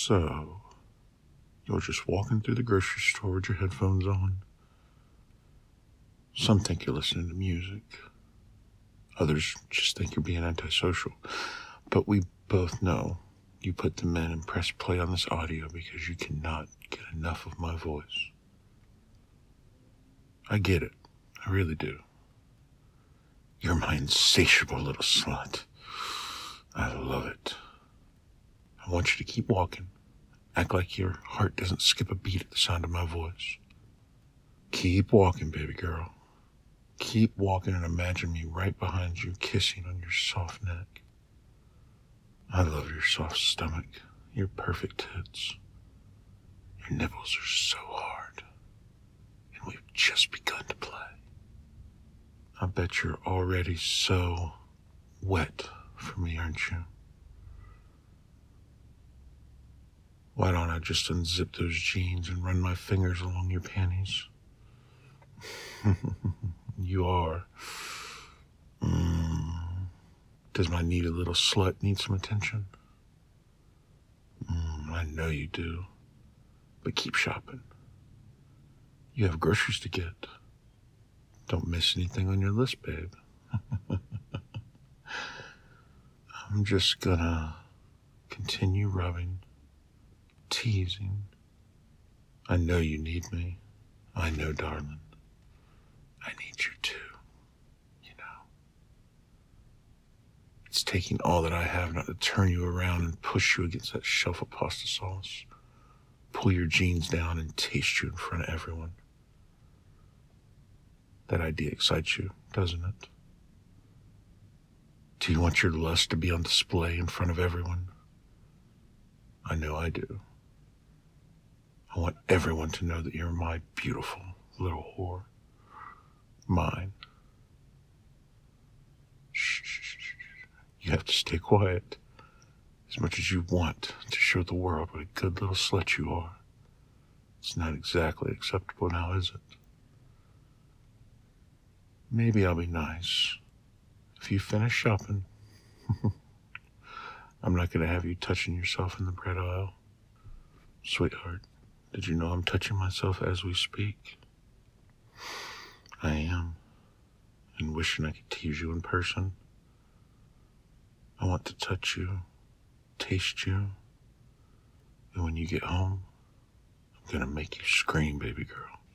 So, you're just walking through the grocery store with your headphones on. Some think you're listening to music. Others just think you're being antisocial. But we both know you put them in and press play on this audio because you cannot get enough of my voice. I get it. I really do. You're my insatiable little slut. I love it. I want you to keep walking. Act like your heart doesn't skip a beat at the sound of my voice. Keep walking, baby girl. Keep walking and imagine me right behind you, kissing on your soft neck. I love your soft stomach, your perfect tits. Your nipples are so hard, and we've just begun to play. I bet you're already so wet for me, aren't you? Why don't I just unzip those jeans and run my fingers along your panties? You are. Does my needy little slut need some attention? I know you do. But keep shopping. You have groceries to get. Don't miss anything on your list, babe. I'm just gonna continue rubbing, teasing. I know you need me. I know, darling. I need you too. You know. It's taking all that I have not to turn you around and push you against that shelf of pasta sauce. Pull your jeans down and taste you in front of everyone. That idea excites you, doesn't it? Do you want your lust to be on display in front of everyone? I know I do. I want everyone to know that you're my beautiful little whore. Mine. Shh, shh, shh, shh. You have to stay quiet as much as you want to show the world what a good little slut you are. It's not exactly acceptable now, is it? Maybe I'll be nice. If you finish shopping, I'm not going to have you touching yourself in the bread aisle. Sweetheart, did you know I'm touching myself as we speak? I am. And wishing I could tease you in person. I want to touch you, taste you, and when you get home, I'm going to make you scream, baby girl.